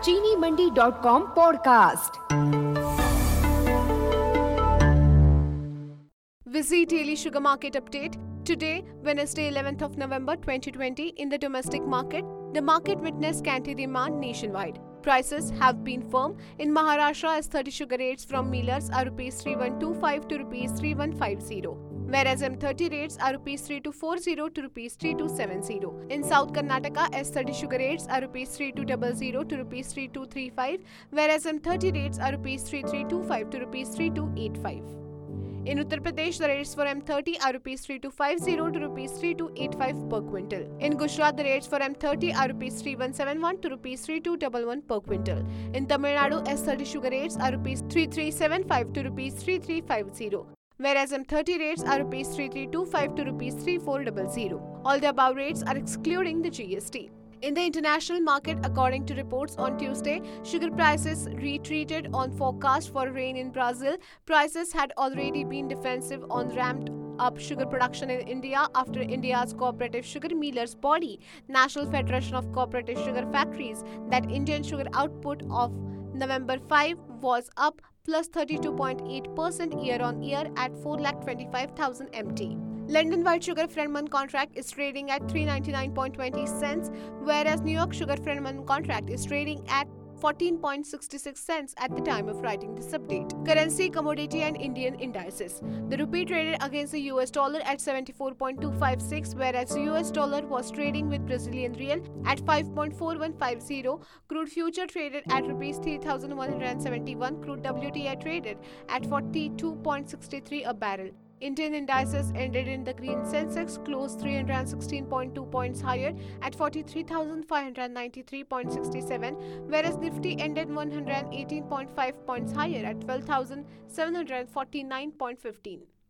चीनीमंडी.com podcast. Visy Daily Sugar Market Update. Today, Wednesday 11th of November 2020, in the domestic market, the market witnessed scanty demand nationwide. Prices have been firm in Maharashtra as 30 sugar rates from millers are Rs 3125 to Rs 3150, whereas M30 rates are Rs 3240 to Rs 3270. In South Karnataka, S30 sugar rates are Rs 3200 to Rs 3235, whereas M30 rates are Rs 3325 to Rs 3285. In Uttar Pradesh, the rates for M30 are Rs 3250 to Rs 3285 per quintal. In Gujarat, the rates for M30 are Rs 3171 to Rs 3211 per quintal. In Tamil Nadu, S30 sugar rates are Rs 3375 to Rs 3350, whereas M30 rates are Rs 3325 to Rs 3400. All the above rates are excluding the GST. In the international market, according to reports on Tuesday, sugar prices retreated on forecast for rain in Brazil. Prices had already been defensive on ramped up sugar production in India after India's cooperative sugar millers body, National Federation of Cooperative Sugar Factories, that Indian sugar output of November 5 was up plus 32.8% year-on-year at 4,25,000 MT. London White Sugar Frenman contract is trading at 399.20 cents, whereas New York Sugar Frenman contract is trading at 14.66 cents at the time of writing this update. Currency, commodity and Indian indices. The rupee traded against the US dollar at 74.256, whereas the US dollar was trading with Brazilian real at 5.4150. Crude future traded at rupees 3,171. Crude WTI traded at 42.63 a barrel. Indian indices ended in the green. Sensex closed 316.2 points higher at 43,593.67, whereas Nifty ended 118.5 points higher at 12,749.15.